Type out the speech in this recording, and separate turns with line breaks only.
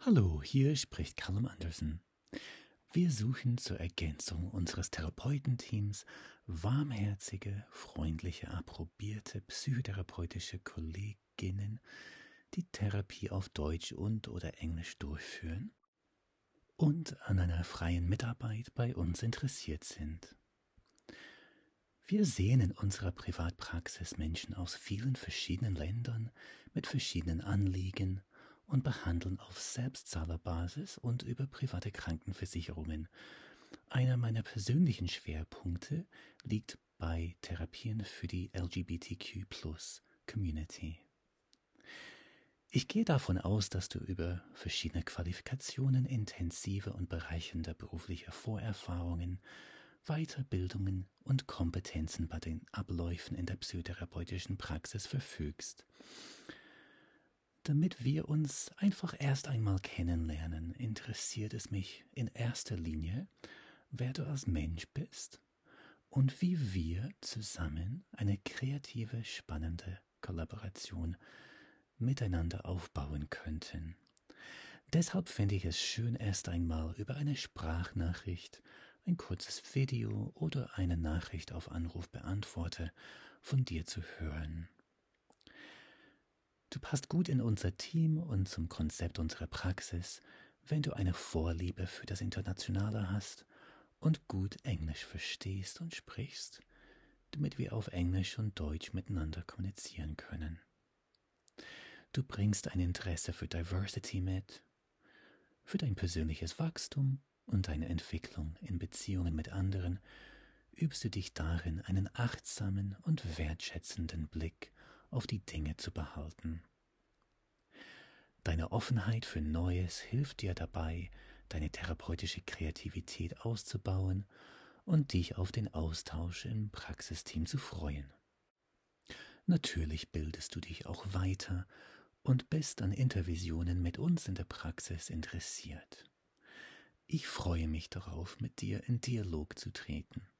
Hallo, hier spricht Callum Anderson. Wir suchen zur Ergänzung unseres Therapeutenteams warmherzige, freundliche, approbierte psychotherapeutische Kolleginnen, die Therapie auf Deutsch und/oder Englisch durchführen und an einer freien Mitarbeit bei uns interessiert sind. Wir sehen in unserer Privatpraxis Menschen aus vielen verschiedenen Ländern mit verschiedenen Anliegen und behandeln auf Selbstzahlerbasis und über private Krankenversicherungen. Einer meiner persönlichen Schwerpunkte liegt bei Therapien für die LGBTQ+ Community. Ich gehe davon aus, dass du über verschiedene Qualifikationen, intensive und bereichernde berufliche Vorerfahrungen, Weiterbildungen und Kompetenzen bei den Abläufen in der psychotherapeutischen Praxis verfügst. Damit wir uns einfach erst einmal kennenlernen, interessiert es mich in erster Linie, wer du als Mensch bist und wie wir zusammen eine kreative, spannende Kollaboration miteinander aufbauen könnten. Deshalb fände ich es schön, erst einmal über eine Sprachnachricht, ein kurzes Video oder eine Nachricht auf Anrufbeantworter von dir zu hören. Du passt gut in unser Team und zum Konzept unserer Praxis, wenn du eine Vorliebe für das Internationale hast und gut Englisch verstehst und sprichst, damit wir auf Englisch und Deutsch miteinander kommunizieren können. Du bringst ein Interesse für Diversity mit, für dein persönliches Wachstum und deine Entwicklung in Beziehungen mit anderen, übst du dich darin, einen achtsamen und wertschätzenden Blick auf die Dinge zu behalten. Deine Offenheit für Neues hilft dir dabei, deine therapeutische Kreativität auszubauen und dich auf den Austausch im Praxisteam zu freuen. Natürlich bildest du dich auch weiter und bist an Intervisionen mit uns in der Praxis interessiert. Ich freue mich darauf, mit dir in Dialog zu treten.